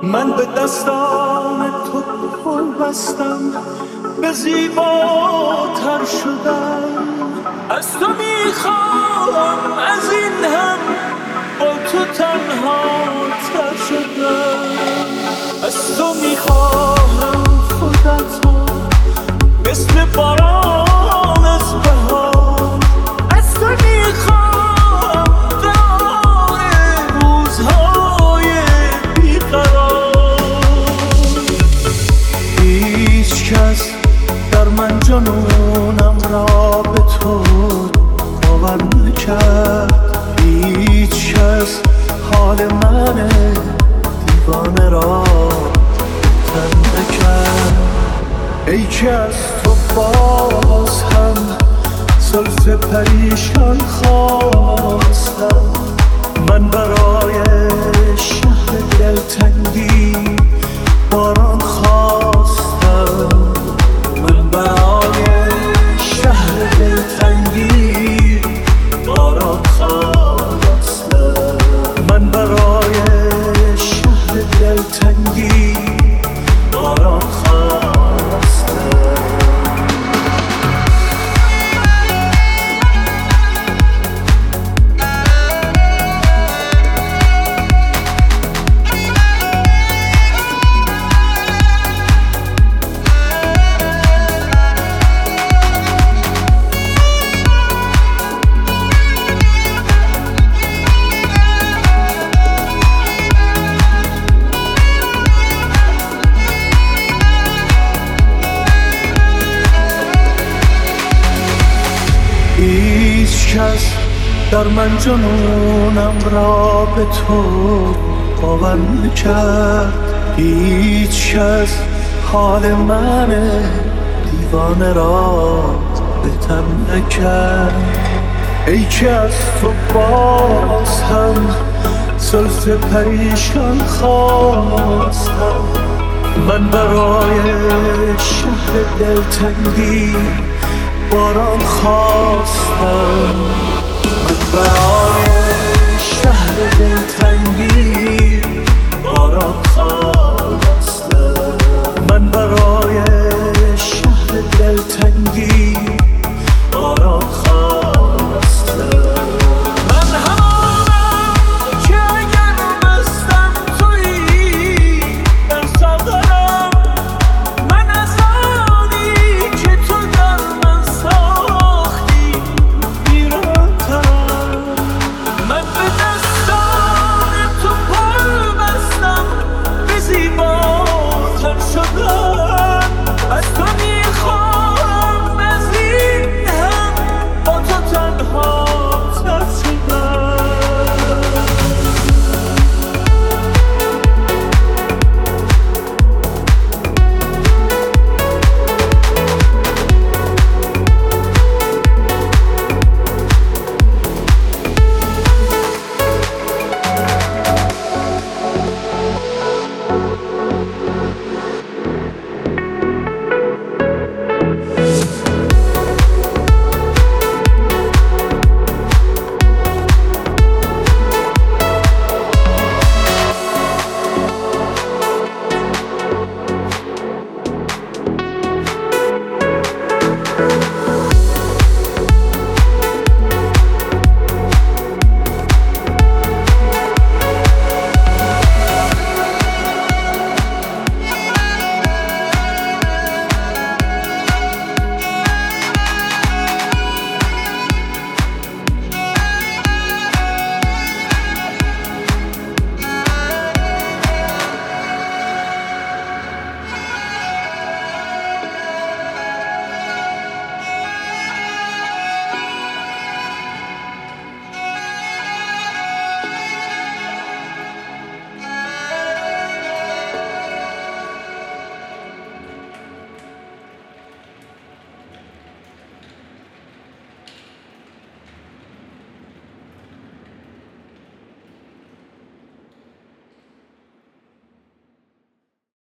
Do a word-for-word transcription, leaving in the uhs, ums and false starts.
من به دستان تو پل بستم، به زیباتر شدم. از تو میخوام از این هم با تو تنها تر شدم. از تو میخواهم خودتو مثل باران از بهار. از تو میخوام دار روزهای بیقرار. هیچ کس در من جنونم را به تو باور نکرد. هیچ کس حال من دیوانه را تن نکرد. ای که از تو باز هم زلف پریشان خواستم. من برای شهر دلتنگی باران خواستم. من برای شهر دلتنگی باران خواستم. من برای شهر دلتنگی باران خواستم. هیچ کس در من جنونم را به تو باور نکرد. هیچ کس حال من دیوانه را بهتر نکرد. ای که از تو باز هم زلف پریشان خواستم. من برای شهر دلتنگی باران خواستم. من برای شهر دلتنگی